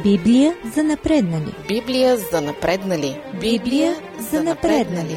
Библия за напреднали. Библия за напреднали. Библия за напреднали.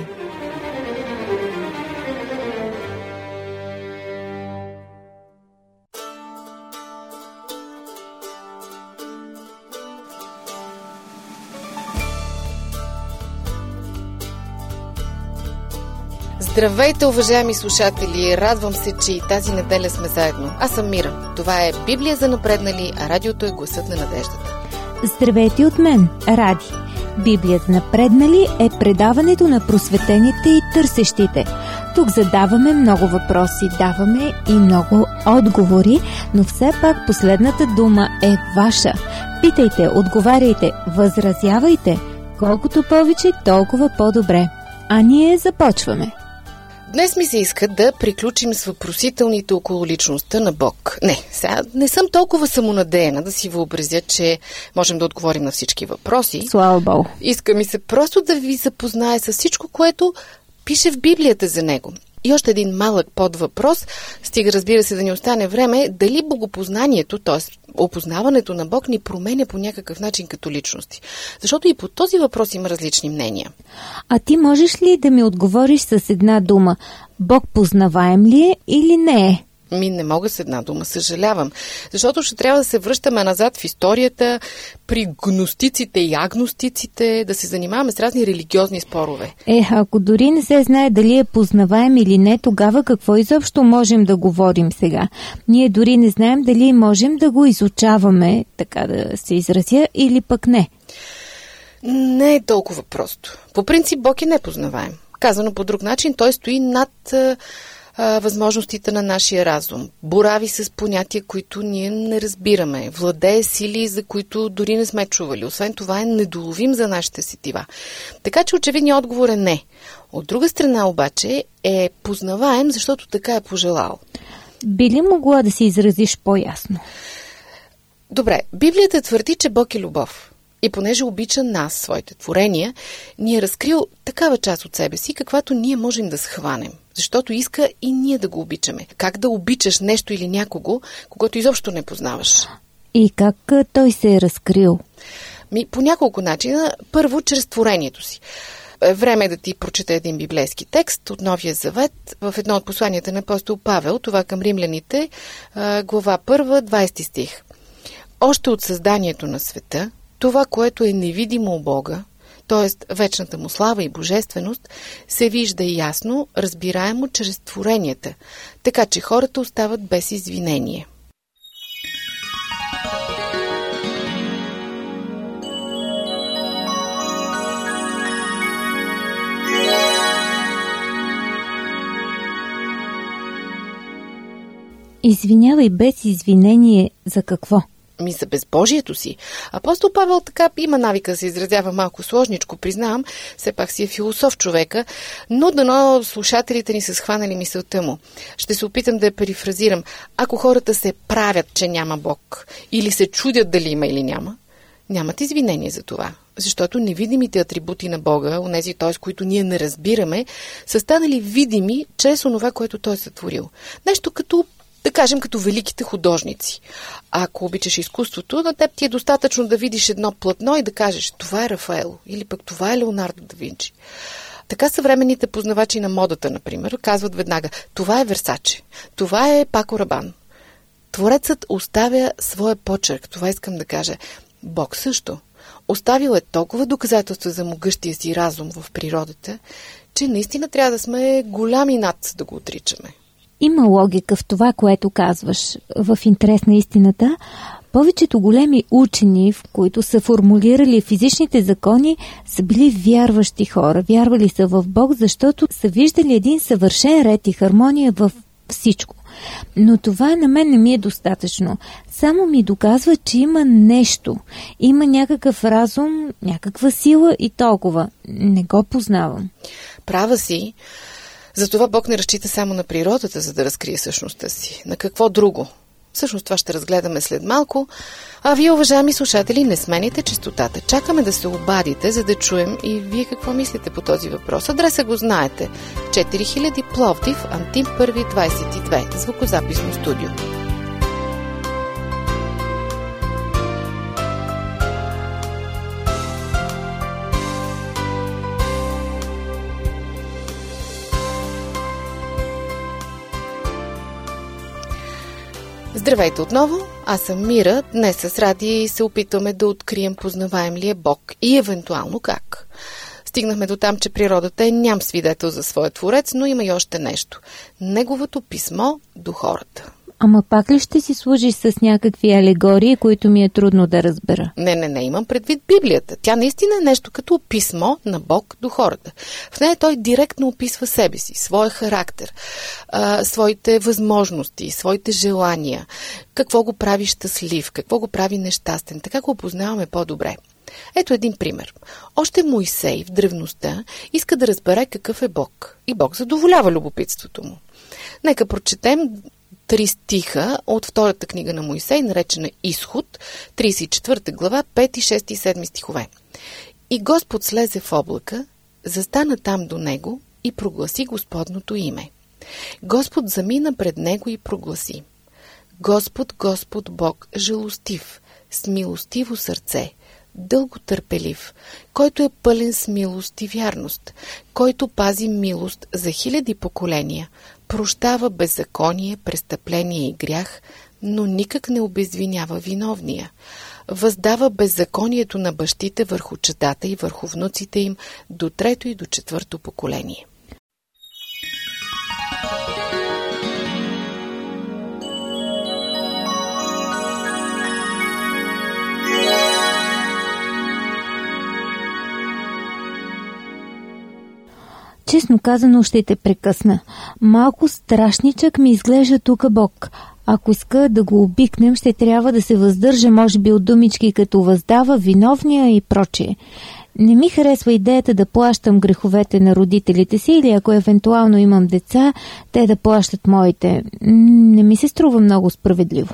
Здравейте, уважаеми слушатели! Радвам се, че и тази неделя сме заедно. Аз съм Мира. Това е Библия за напреднали, а радиото е гласът на надеждата. Здравейте от мен, Ради. Библия за напреднали е предаването на просветените и търсещите. Тук задаваме много въпроси, даваме и много отговори, но все пак последната дума е ваша. Питайте, отговаряйте, възразявайте. Колкото повече, толкова по-добре. А ние започваме. Днес ми се иска да приключим с въпросителните около личността на Бог. Сега не съм толкова самонадеяна да си въобразя, че можем да отговорим на всички въпроси. Слава Богу. Иска ми се просто да ви запознае с всичко, което пише в Библията за него. И още един малък подвъпрос, стига разбира се да ни остане време, дали богопознанието, т.е. опознаването на Бог ни променя по някакъв начин като личности. Защото и по този въпрос има различни мнения. А ти можеш ли да ми отговориш с една дума? Бог познаваем ли е или не е? Не мога с една дума, съжалявам. Защото ще трябва да се връщаме назад в историята, при гностиците и агностиците, да се занимаваме с разни религиозни спорове. Ако дори не се знае дали е познаваем или не, тогава какво изобщо можем да говорим сега? Ние дори не знаем дали можем да го изучаваме, така да се изразя, или пък не. Не е толкова просто. По принцип Бог е непознаваем. Казано по друг начин, той стои над възможностите на нашия разум. Борави с понятия, които ние не разбираме. Владее сили, за които дори не сме чували. Освен това е недоловим за нашите сетива. Така че очевидният отговор е не. От друга страна обаче е познаваем, защото така е пожелал. Би ли могла да се изразиш по-ясно? Добре, Библията твърди, че Бог е любов. И понеже обича нас, своите творения, ни е разкрил такава част от себе си, каквато ние можем да схванем. Защото иска и ние да го обичаме. Как да обичаш нещо или някого, когато изобщо не познаваш? И как той се е разкрил? По няколко начина. Първо, чрез творението си. Време е да ти прочета един библейски текст от Новия Завет в едно от посланията на апостол Павел, това към римляните, глава 1, 20 стих. Още от създанието на света, това, което е невидимо у Бога, т.е. вечната му слава и божественост, се вижда ясно, разбираемо чрез творенията, така че хората остават без извинение. Извинявай, без извинение за какво? За безбожието си. Апостол Павел така има навика да се изразява малко сложничко, признавам, все пак си е философ човека, но дано слушателите ни са схванали мисълта му. Ще се опитам да я перифразирам. Ако хората се правят, че няма Бог, или се чудят дали има или няма, нямат извинение за това. Защото невидимите атрибути на Бога, онези, т.е. които ние не разбираме, са станали видими чрез онова, което Той е сътворил. Нещо като, да кажем, като великите художници. Ако обичаш изкуството, на теб ти е достатъчно да видиш едно платно и да кажеш, това е Рафаело, или пък това е Леонардо да Винчи. Така съвременните познавачи на модата, например, казват веднага, това е Версаче, това е Пако Рабан. Творецът оставя своя почерк, това искам да кажа. Бог също. Оставил е толкова доказателства за могъщия си разум в природата, че наистина трябва да сме голями над да го отричаме. Има логика в това, което казваш. В интерес на истината, повечето големи учени, в които са формулирали физичните закони, са били вярващи хора. Вярвали са в Бог, защото са виждали един съвършен ред и хармония в всичко. Но това на мен не ми е достатъчно. Само ми доказва, че има нещо. Има някакъв разум, някаква сила и толкова. Не го познавам. Права си. Затова Бог не разчита само на природата, за да разкрие същността си. На какво друго? Всъщност това ще разгледаме след малко. А вие, уважаеми слушатели, не смените честотата. Чакаме да се обадите, за да чуем и вие какво мислите по този въпрос. Адреса го знаете. 4000 Пловдив, Антим 1 22, звукозаписно студио. Здравейте отново, аз съм Мира. Днес с Ради се опитваме да открием познаваем ли е Бог и евентуално как. Стигнахме до там, че природата е ням свидетел за своя творец, но има и още нещо. Неговото писмо до хората. Ама пак ли ще си служиш с някакви алегории, които ми е трудно да разбера? Не, имам предвид Библията. Тя наистина е нещо като писмо на Бог до хората. В нея той директно описва себе си, своя характер, своите възможности, своите желания, какво го прави щастлив, какво го прави нещастен. Така го опознаваме по-добре. Ето един пример. Още Моисей в древността иска да разбере какъв е Бог. И Бог задоволява любопитството му. Нека прочетем 3 стиха от втората книга на Моисей, наречена Изход, 34 глава, 5, 6 и 7 стихове. И Господ слезе в облака, застана там до него и прогласи Господното име. Господ замина пред него и прогласи: Господ, Господ Бог, жалостив, с милостиво сърце, дълго търпелив, който е пълен с милост и вярност, който пази милост за 1000 поколения, прощава беззаконие, престъпление и грях, но никак не обезвинява виновния. Въздава беззаконието на бащите върху чадата и върху внуците им до 3 и до 4 поколение. Честно казано, ще те прекъсна. Малко страшничък ми изглежда тук Бог. Ако иска да го обикнем, ще трябва да се въздържа, може би, от думички като въздава, виновния и прочее. Не ми харесва идеята да плащам греховете на родителите си или ако евентуално имам деца, те да плащат моите. Не ми се струва много справедливо.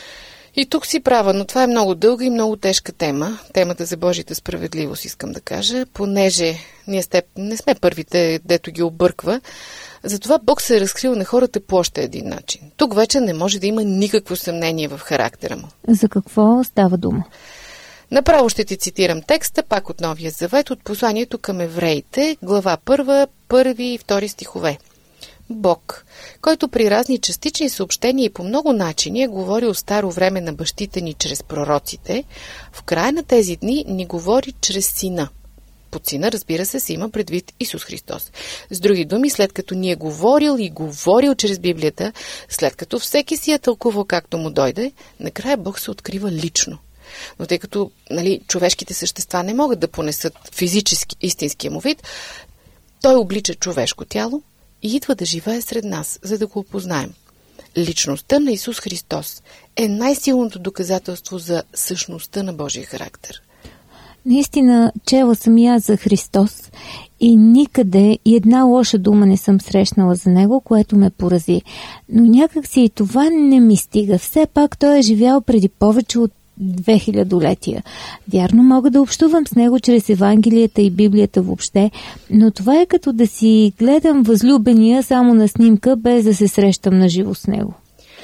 И тук си права, но това е много дълга и много тежка тема. Темата за Божията справедливост, искам да кажа, понеже ние не сме първите, дето ги обърква. Затова Бог се е разкрил на хората по още един начин. Тук вече не може да има никакво съмнение в характера му. За какво става дума? Направо ще ти цитирам текста, пак от Новия Завет, от посланието към евреите, глава 1, 1 и 2 стихове. Бог, който при разни частични съобщения и по много начини е говорил старо време на бащите ни чрез пророците, в края на тези дни ни говори чрез Сина. Под Сина, разбира се има предвид Исус Христос. С други думи, след като ни е говорил чрез Библията, след като всеки си е тълкувал както му дойде, накрая Бог се открива лично. Но тъй като човешките същества не могат да понесат физически истинския му вид, той облича човешко тяло и идва да живее сред нас, за да го опознаем. Личността на Исус Христос е най-силното доказателство за същността на Божия характер. Наистина, чела съм и аз за Христос и никъде и една лоша дума не съм срещнала за него, което ме порази. Но някак си и това не ми стига. Все пак той е живял преди повече от 2000-летия. Вярно, мога да общувам с него чрез Евангелията и Библията въобще, но това е като да си гледам възлюбения само на снимка, без да се срещам на живо с него.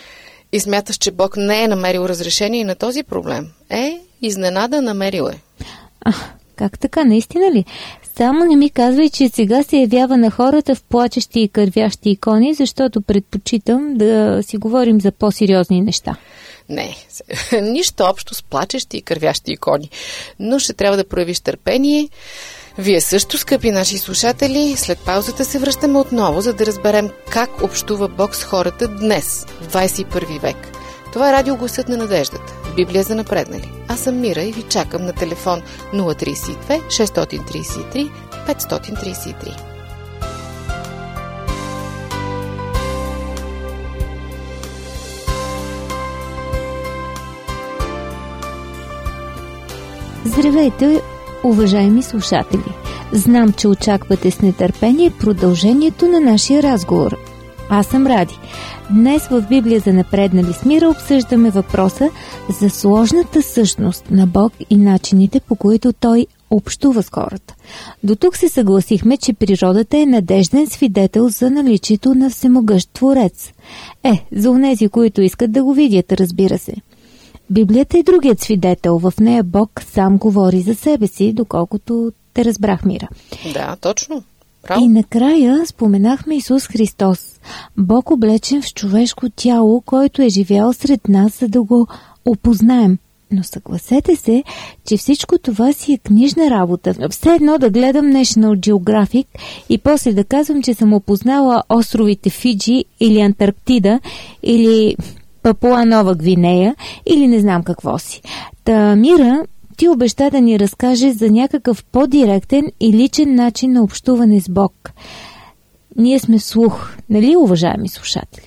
И смяташ, че Бог не е намерил разрешение на този проблем? Изненада намерил е. Как така, наистина ли? Само не ми казвай, че сега се явява на хората в плачещи и кървящи икони, защото предпочитам да си говорим за по-сериозни неща. Не, нищо общо с плачещи и кървящи икони. Но ще трябва да проявиш търпение. Вие също, скъпи наши слушатели, след паузата се връщаме отново, за да разберем как общува Бог с хората днес, в 21 век. Това е радиогласът на надеждата. Библия за напреднали. Аз съм Мира и ви чакам на телефон 032 633 533. Здравейте, уважаеми слушатели! Знам, че очаквате с нетърпение продължението на нашия разговор. Аз съм Ради. Днес в Библия за напреднали с Мира обсъждаме въпроса за сложната същност на Бог и начините, по които Той общува с хората. До тук се съгласихме, че природата е надежден свидетел за наличието на всемогъщ Творец. За онези, които искат да го видят, разбира се. Библията е другият свидетел. В нея Бог сам говори за себе си, доколкото те разбрах, Мира. Да, точно. Право. И накрая споменахме Исус Христос, Бог облечен в човешко тяло, който е живял сред нас, за да го опознаем. Но съгласете се, че всичко това си е книжна работа. Все едно да гледам National Geographic и после да казвам, че съм опознала островите Фиджи или Антарктида или Папуа Нова Гвинея или не знам какво си. Та, Мира, ти обеща да ни разкажеш за някакъв по-директен и личен начин на общуване с Бог. Ние сме слух, нали, уважаеми слушатели?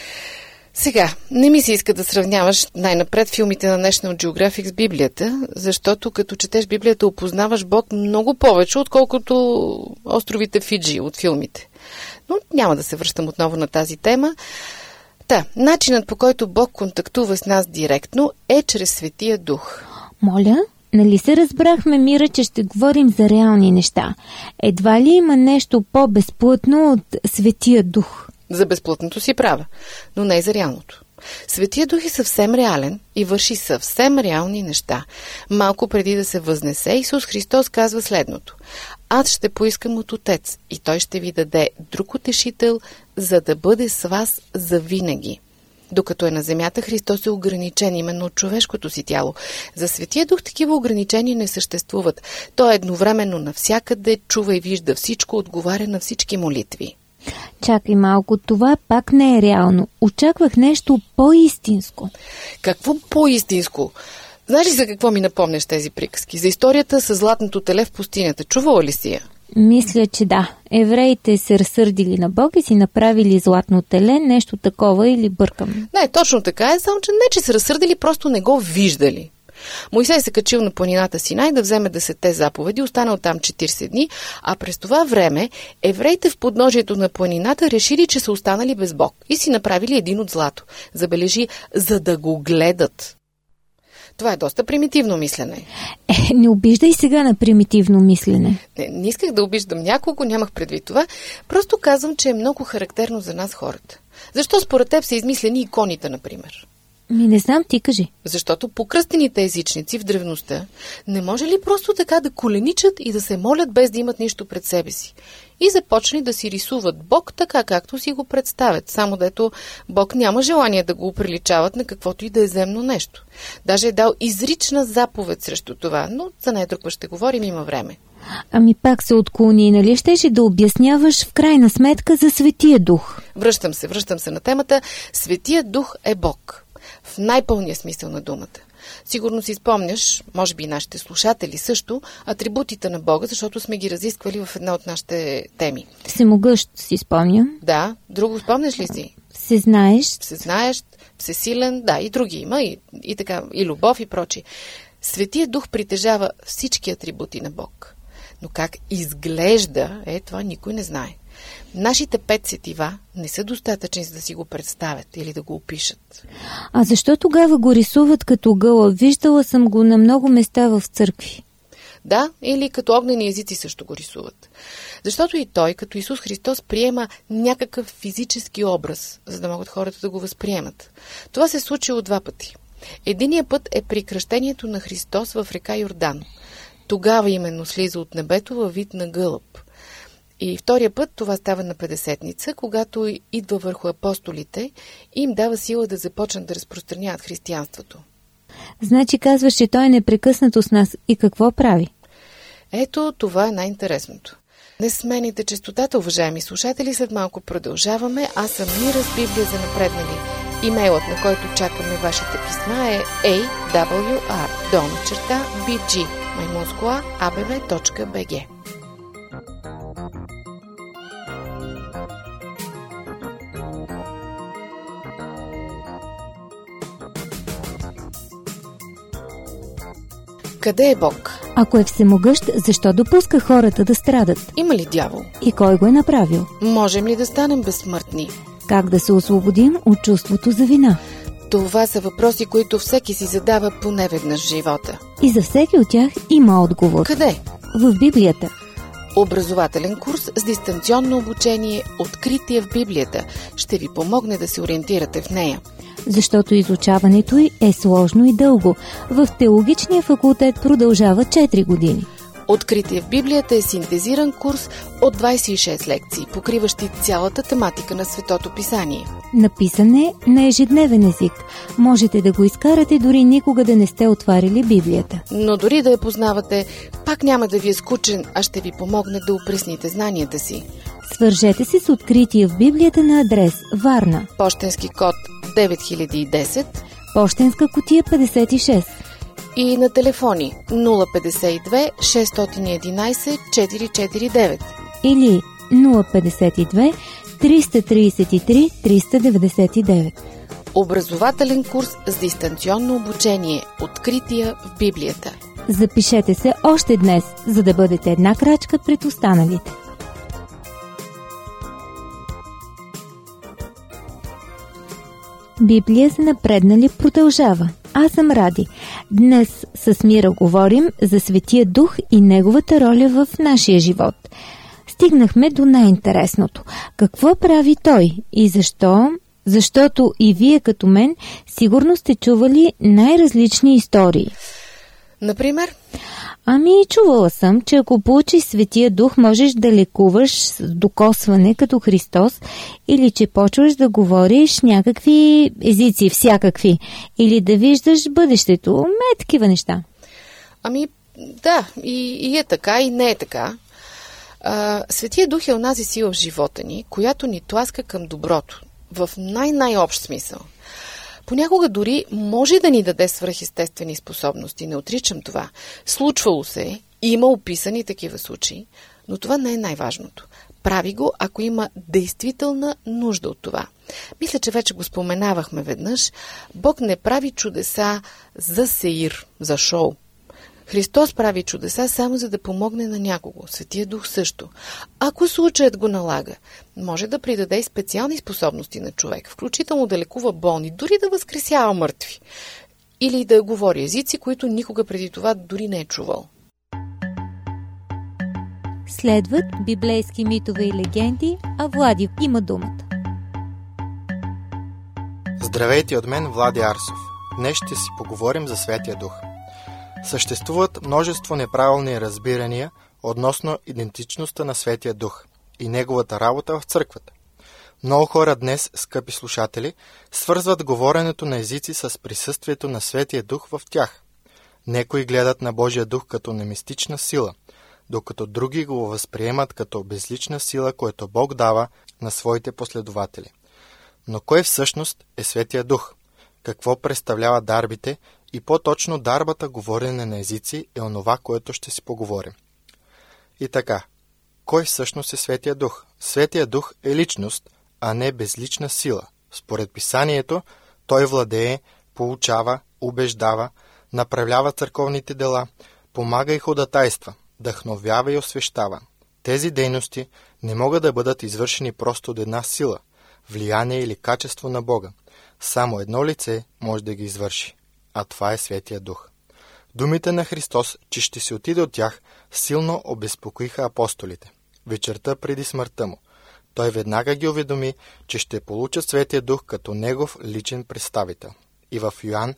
Сега, не ми се иска да сравняваш най-напред филмите на National Geographic с Библията, защото като четеш Библията опознаваш Бог много повече, отколкото островите Фиджи от филмите. Но няма да се връщам отново на тази тема. Начинът по който Бог контактува с нас директно е чрез Светия Дух. Моля? Нали се разбрахме, Мира, че ще говорим за реални неща? Едва ли има нещо по-безплътно от Светия Дух? За безплътното си права, но не и за реалното. Светия Дух е съвсем реален и върши съвсем реални неща. Малко преди да се възнесе, Исус Христос казва следното: аз ще поискам от Отец и Той ще ви даде друг утешител, за да бъде с вас завинаги. Докато е на земята, Христос е ограничен именно от човешкото си тяло. За Светия Дух такива ограничения не съществуват. Той е едновременно навсякъде, чува и вижда всичко, отговаря на всички молитви. Чакай малко, това пак не е реално. Очаквах нещо по-истинско. Какво по-истинско? Знаеш ли за какво ми напомняш тези приказки? За историята с златното теле в пустинята. Чувала ли си я? Мисля, че да. Евреите се разсърдили на Бог и си направили златно теле, нещо такова, или бъркам? Не, точно така е, само че не, че се разсърдили, просто не го виждали. Мойсей се качил на планината Синай да вземе 10 заповеди, останал там 40 дни, а през това време евреите в подножието на планината решили, че са останали без Бог и си направили един от злато. Забележи, за да го гледат. Това е доста примитивно мислене. Не обиждай сега на примитивно мислене. Не исках да обиждам някого, нямах предвид това. Просто казвам, че е много характерно за нас хората. Защо според теб са измислени иконите, например? Не знам, ти кажи. Защото покръстените езичници в древността не може ли просто така да коленичат и да се молят без да имат нищо пред себе си? И започнали да си рисуват Бог така, както си го представят, само дето Бог няма желание да го приличават на каквото и да е земно нещо. Даже е дал изрична заповед срещу това, но за нея друг път ще говорим, има време. Ами пак се отклони, нали щеше да обясняваш в крайна сметка за Светия Дух? Връщам се на темата. Светия Дух е Бог. В най-пълния смисъл на думата. Сигурно си спомняш, може би и нашите слушатели също, атрибутите на Бога, защото сме ги разисквали в една от нашите теми. Всемогъщ си спомням. Да, друго спомняш ли си? Всезнаещ, всесилен, да, и други има, и така, и любов и прочи. Светия Дух притежава всички атрибути на Бог. Но как изглежда, това никой не знае. Нашите 5 сетива не са достатъчни, за да си го представят или да го опишат. А защо тогава го рисуват като гълъб? Виждала съм го на много места в църкви. Да, или като огнени езици също го рисуват. Защото и той, като Исус Христос, приема някакъв физически образ, за да могат хората да го възприемат. Това се случило 2 пъти. Единият път е при кръщението на Христос в река Йордан. Тогава именно слиза от небето във вид на гълъб. И втория път това става на Петдесетница, когато идва върху апостолите и им дава сила да започнат да разпространяват християнството. Значи казваш, че той е непрекъснато с нас. И какво прави? Ето, това е най-интересното. Не смените честотата, уважаеми слушатели, след малко продължаваме. Аз съм Мира с Библия за напреднали. Имейлът, на който чакаме вашите писма, е awr@bg@abv.bg. Къде е Бог? Ако е всемогъщ, защо допуска хората да страдат? Има ли дявол? И кой го е направил? Можем ли да станем безсмъртни? Как да се освободим от чувството за вина? Това са въпроси, които всеки си задава поне веднъж в живота. И за всеки от тях има отговор. Къде? В Библията. Образователен курс с дистанционно обучение "Откритие в Библията" ще ви помогне да се ориентирате в нея. Защото изучаването й е сложно и дълго. В теологичния факултет продължава 4 години. Откритие в Библията е синтезиран курс от 26 лекции, покриващи цялата тематика на Светото Писание. Написан е на ежедневен език. Можете да го изкарате дори никога да не сте отварили Библията. Но дори да я познавате, пак няма да ви е скучен, а ще ви помогне да упресните знанията си. Свържете се с Откритие в Библията на адрес Варна. Пощенски код 9010, пощенска кутия 56 и на телефони 052 611 449 или 052 333 399. Образователен курс с дистанционно обучение Открития в Библията. Запишете се още днес, за да бъдете една крачка пред останалите. Библия за напреднали продължава. Аз съм Ради. Днес с Мира говорим за Светия Дух и неговата роля в нашия живот. Стигнахме до най-интересното. Какво прави той и защо? Защото и вие като мен сигурно сте чували най-различни истории. Например? Чувала съм, че ако получиш Светия Дух, можеш да лекуваш с докосване като Христос, или че почваш да говориш някакви езици, всякакви, или да виждаш бъдещето. Такива неща. Да, и е така, и не е така. Светия Дух е онази сила в живота ни, която ни тласка към доброто, в най-общ смисъл. Понякога дори може да ни даде свръхестествени способности, не отричам това. Случвало се, има описани такива случаи, но това не е най-важното. Прави го, ако има действителна нужда от това. Мисля, че вече го споменавахме веднъж. Бог не прави чудеса за сеир, за шоу. Христос прави чудеса само за да помогне на някого. Светия Дух също. Ако случаят го налага, може да придаде и специални способности на човек, включително да лекува болни, дори да възкресява мъртви. Или да говори езици, които никога преди това дори не е чувал. Следват библейски митове и легенди, а Влади има думата. Здравейте от мен, Влади Арсов. Днес ще си поговорим за Светия Дух. Съществуват множество неправилни разбирания относно идентичността на Светия Дух и неговата работа в църквата. Много хора днес, скъпи слушатели, свързват говоренето на езици с присъствието на Светия Дух в тях. Некои гледат на Божия Дух като на мистична сила, докато други го възприемат като безлична сила, която Бог дава на своите последователи. Но кой всъщност е Светия Дух? Какво представлява дарбите и по-точно дарбата говорене на езици е онова, което ще си поговорим. И така, кой всъщност е Светия Дух? Светия Дух е личност, а не безлична сила. Според Писанието, той владее, получава, убеждава, направлява църковните дела, помага и ходатайства, вдъхновява и освещава. Тези дейности не могат да бъдат извършени просто от една сила, влияние или качество на Бога. Само едно лице може да ги извърши, а това е Светия Дух. Думите на Христос, че ще се отиде от тях, силно обезпокоиха апостолите. Вечерта преди смъртта му, той веднага ги уведоми, че ще получат Светия Дух като негов личен представител. И в Йоан,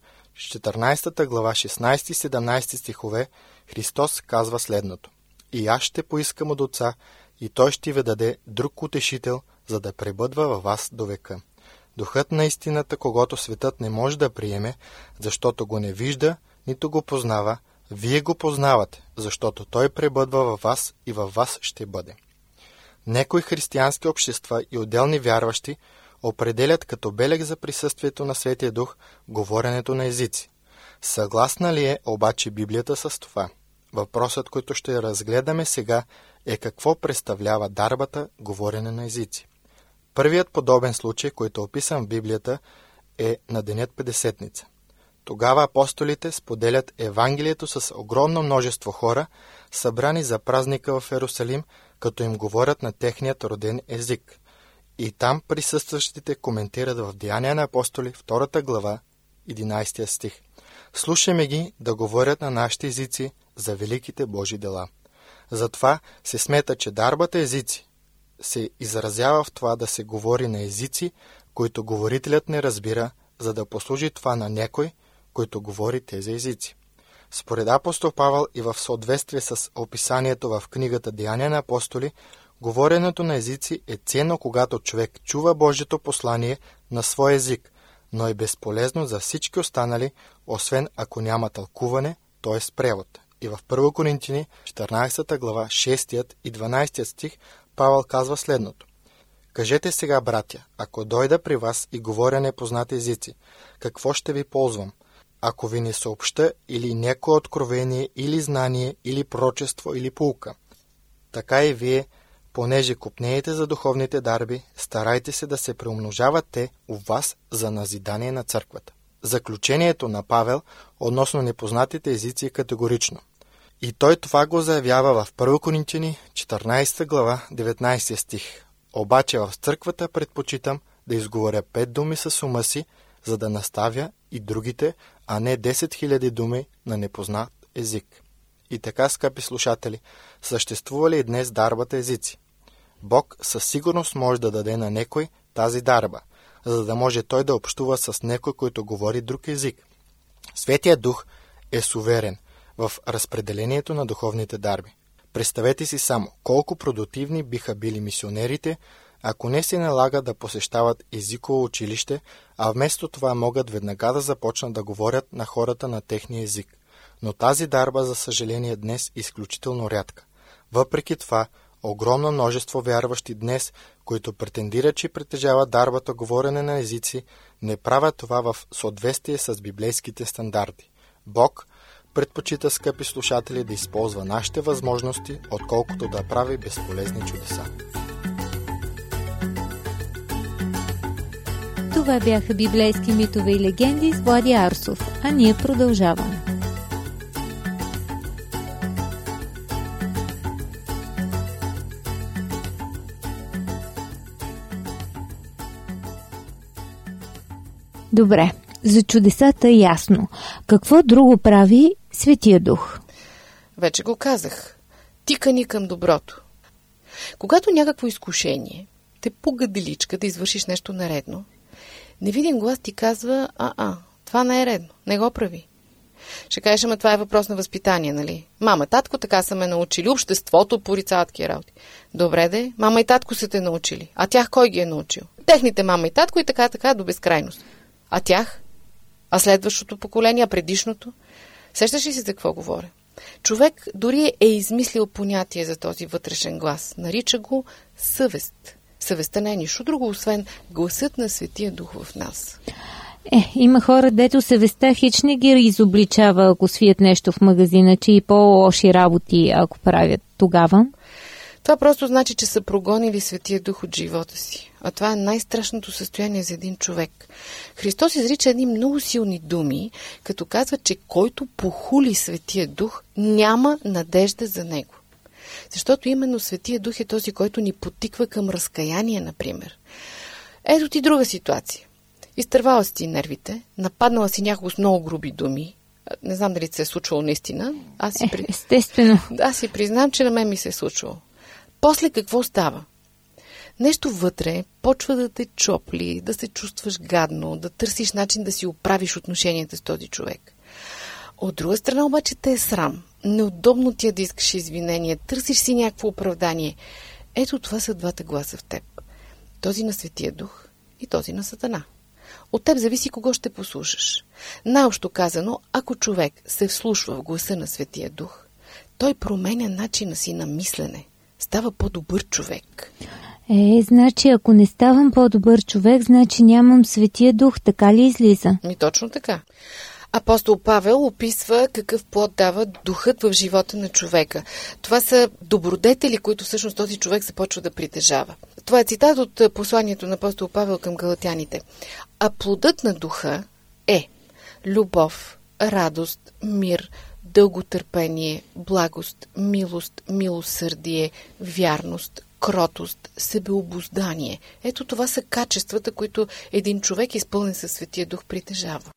14 глава, 16 и 17 стихове, Христос казва следното: „И аз ще поискам от Отца, и Той ще ви даде друг утешител, за да пребъдва във вас до века. Духът на истината, когото светът не може да приеме, защото го не вижда, нито го познава, вие го познавате, защото той пребъдва във вас и във вас ще бъде.“ Некои християнски общества и отделни вярващи определят като белег за присъствието на Светия Дух говоренето на езици. Съгласна ли е обаче Библията с това? Въпросът, който ще разгледаме сега, е какво представлява дарбата говорене на езици. Първият подобен случай, който е описан в Библията, е на денят Петдесетница. Тогава апостолите споделят Евангелието с огромно множество хора, събрани за празника в Йерусалим, като им говорят на техният роден език. И там присъстващите коментират в Деяния на апостоли, 2 глава, 11 стих. „Слушаме ги да говорят на нашите езици за великите Божи дела.“ Затова се смята, че дарбата езици се изразява в това да се говори на езици, които говорителят не разбира, за да послужи това на някой, който говори тези езици. Според апостол Павел и в съответствие с описанието в книгата Деяния на апостоли, говоренето на езици е ценно, когато човек чува Божието послание на свой език, но е безполезно за всички останали, освен ако няма тълкуване, т.е. превод. И в 1 Коринтини, 14 глава, 6 и 12 стих, Павел казва следното. Кажете сега, братя, ако дойда при вас и говоря непознати езици, какво ще ви ползвам? Ако ви не съобща или някое откровение, или знание, или пророчество, или поука. Така и вие, понеже копнеете за духовните дарби, старайте се да се преумножават те у вас за назидание на църквата. Заключението на Павел относно непознатите езици е категорично. И той това го заявява в 1 Коринтини, 14 глава, 19 стих. Обаче в църквата предпочитам да изговоря 5 думи с ума си, за да наставя и другите, а не 10 000 думи на непознат език. И така, скъпи слушатели, съществува ли и днес дарбата езици? Бог със сигурност може да даде на некой тази дарба, за да може той да общува с некой, който говори друг език. Светия Дух е суверен в разпределението на духовните дарби. Представете си само колко продуктивни биха били мисионерите, ако не се налага да посещават езиково училище, а вместо това могат веднага да започнат да говорят на хората на техния език. Но тази дарба, за съжаление, днес е изключително рядка. Въпреки това, огромно множество вярващи днес, които претендират, че притежават дарбата говорене на езици, не правят това в съответствие с библейските стандарти. Бог предпочита, скъпи слушатели, да използва нашите възможности, отколкото да прави безполезни чудеса. Това бяха библейски митове и легенди с Влади Арсов, а ние продължаваме. Добре, за чудесата е ясно. Какво друго прави Светия Дух? Вече го казах. Тикани към доброто. Когато някакво изкушение те пуга деличка да извършиш нещо нередно, невидим глас ти казва, това не е редно, не го прави. Ще кажеш, ама това е въпрос на възпитание, нали? Мама, татко така са ме научили, обществото порицава такива работи. Добре де, мама и татко са те научили. А тях кой ги е научил? Техните мама и татко и така до безкрайност. А тях? А следващото поколение, а предишното? Сещаш ли си за какво говоря? Човек дори е измислил понятие за този вътрешен глас. Нарича го съвест. Съвестта не е нищо друго, освен гласът на Светия Дух в нас. Има хора, дето съвестта хич не ги изобличава, ако свият нещо в магазина, че и по-лоши работи, ако правят тогава. Това просто значи, че са прогонили Светия Дух от живота си. А това е най-страшното състояние за един човек. Христос изрича едни много силни думи, като казва, че който похули Светия Дух, няма надежда за него. Защото именно Светия Дух е този, който ни потиква към разкаяние, например. Ето ти друга ситуация. Изтървала си нервите, нападнала си някого с много груби думи. Не знам дали се е случвало наистина. Естествено. Аз си признам, че на мен ми се е случвало. После какво става? Нещо вътре почва да те чопли, да се чувстваш гадно, да търсиш начин да си оправиш отношенията с този човек. От друга страна обаче те е срам. Неудобно ти е да искаш извинение, търсиш си някакво оправдание. Ето това са двата гласа в теб. Този на Светия Дух и този на Сатана. От теб зависи кого ще послушаш. Наобщо казано, ако човек се вслушва в гласа на Светия Дух, той променя начина си на мислене. Става по-добър човек. Значи ако не ставам по-добър човек, значи нямам Светия Дух, така ли излиза? Точно така. Апостол Павел описва какъв плод дава духът в живота на човека. Това са добродетели, които всъщност този човек започва да притежава. Това е цитат от посланието на апостол Павел към галатяните. А плодът на духа е любов, радост, мир, дълготърпение, благост, милост, милосърдие, вярност, кротост, себеобуздание. Ето това са качествата, които един човек, изпълнен със Светия Дух, притежава.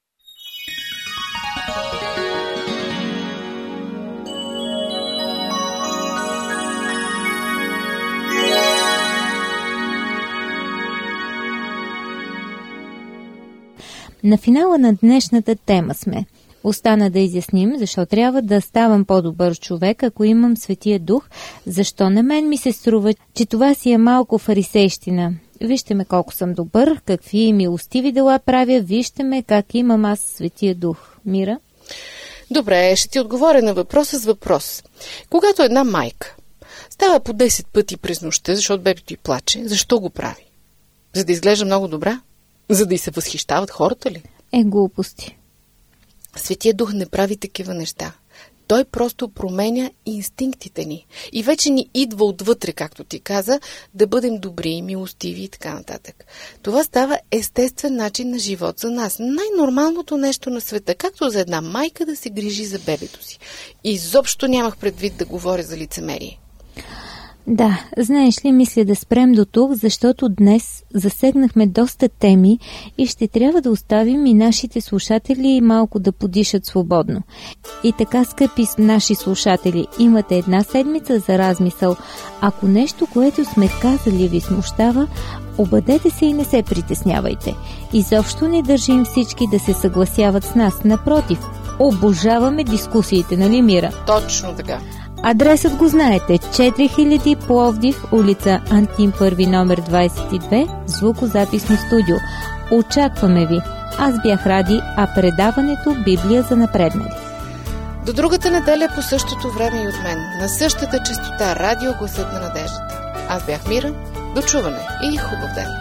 На финала на днешната тема сме. Остана да изясним, защо трябва да ставам по-добър човек, ако имам Светия Дух, защо на мен ми се струва, че това си е малко фарисейщина. Вижте ме колко съм добър, какви милостиви дела правя, вижте ме как имам аз Светия Дух. Мира? Добре, ще ти отговоря на въпроса с въпрос. Когато една майка става по 10 пъти през нощта, защото бебето й плаче, защо го прави? За да изглежда много добра? За да й се възхищават хората ли? Глупости. Светия Дух не прави такива неща. Той просто променя инстинктите ни. И вече ни идва отвътре, както ти каза, да бъдем добри, милостиви и така нататък. Това става естествен начин на живот за нас. Най-нормалното нещо на света, както за една майка да се грижи за бебето си. Изобщо нямах предвид да говоря за лицемерие. Да, знаеш ли, мисля да спрем до тук, защото днес засегнахме доста теми и ще трябва да оставим и нашите слушатели малко да подишат свободно. И така, скъпи наши слушатели, имате една седмица за размисъл. Ако нещо, което сме казали, ви смущава, обадете се и не се притеснявайте. Изобщо не държим всички да се съгласяват с нас. Напротив, обожаваме дискусиите, нали, Мира? Точно така. Адресът го знаете. 4000 Пловдив, улица Антим 1, номер 22, звукозаписно студио. Очакваме ви. Аз бях Ради, а предаването Библия за напреднали. До другата неделя по същото време и от мен. На същата честота Радио Гласът на надеждата. Аз бях Мира. До чуване и хубав ден.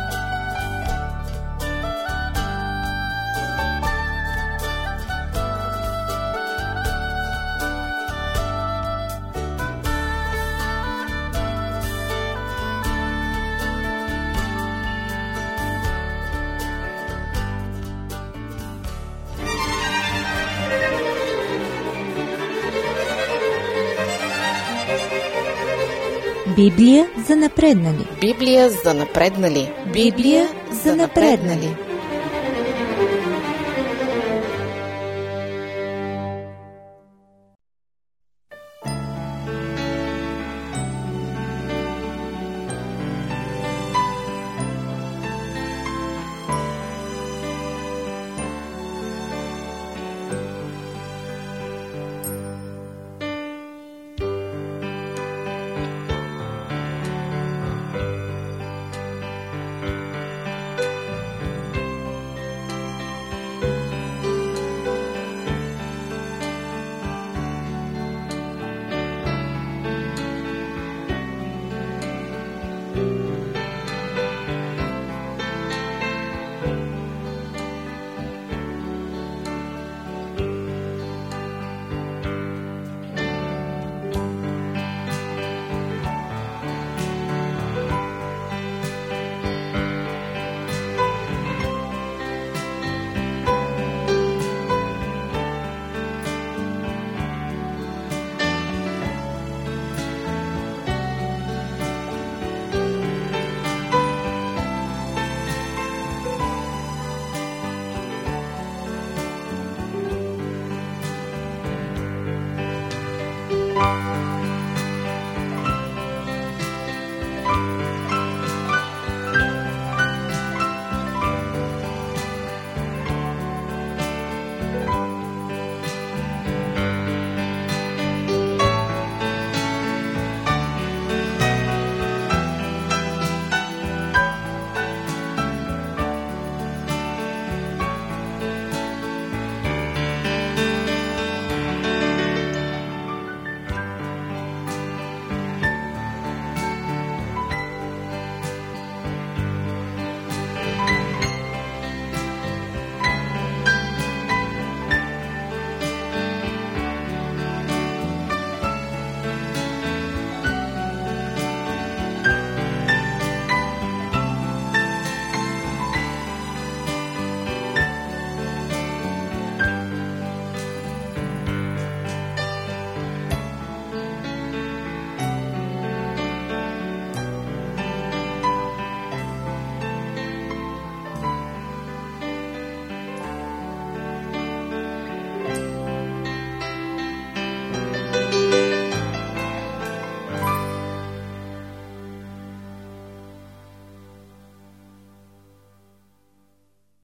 Библия за напреднали. Библия за напреднали. Библия за напреднали.